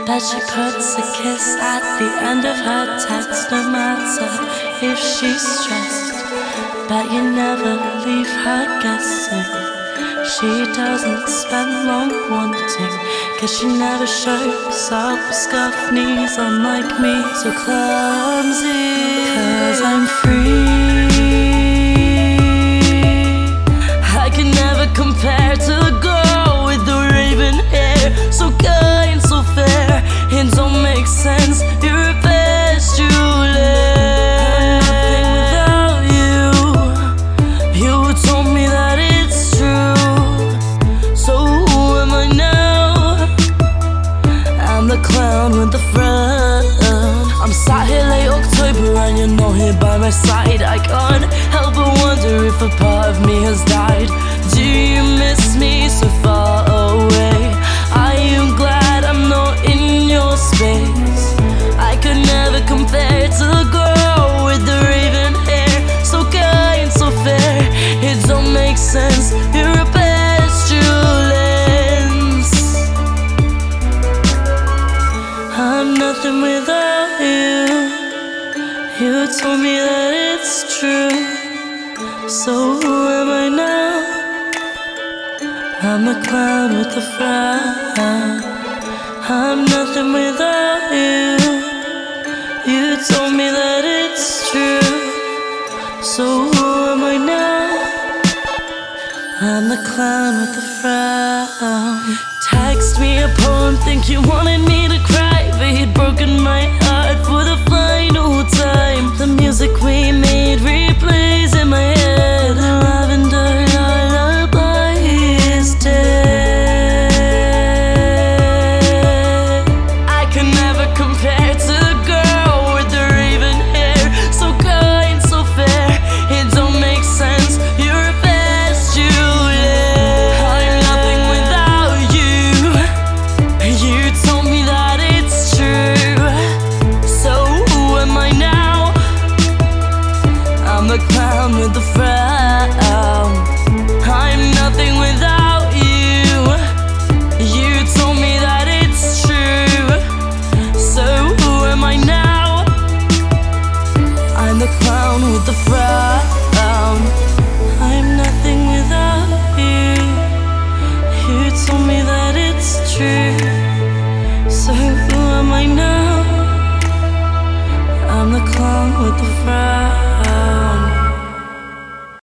Bet she puts a kiss at the end of her text, no matter if she's stressed. Bet you never leave her guessing. She doesn't spend long wanting, 'cause she never shows up with scuffed knees, unlike me, so clumsy. 'Cause I'm free. I can never compare to a girl with the raven hair, so kind, so fair. It don't make sense, you're a best Juliet. I'm nothing without you. You told me that it's true. So who am I now? I'm the clown with the frown. I'm sat here late October and you're not here by my side. I can't help but wonder if a part of me has died. Do you miss me so far away? Are you glad I'm not in your space? I could never compare to the girl with the raven hair, so kind, so fair. It don't make sense, you're a best Julians. I'm nothing without you. You told me that it's true. So who am I now? I'm the clown with the frown. I'm nothing without you. You told me that it's true. So who am I now? I'm the clown with the frown. Text me a poem, think you wanted me to cry, but he'd broken my heart for the final time. The music we made replays in my head. The lavender lullaby is dead. I can never compare to the girl with the raven hair, so kind, so fair. It don't make sense, you're a best Juliet. I'm nothing without you. You told me that it's true. So who am I now? I'm the clown with the frown. I'm nothing without you. You told me that it's true. So who am I now? I'm the clown with the frown. I'm nothing without you. You told me that it's true. So who am I now? I'm the clown with the frown.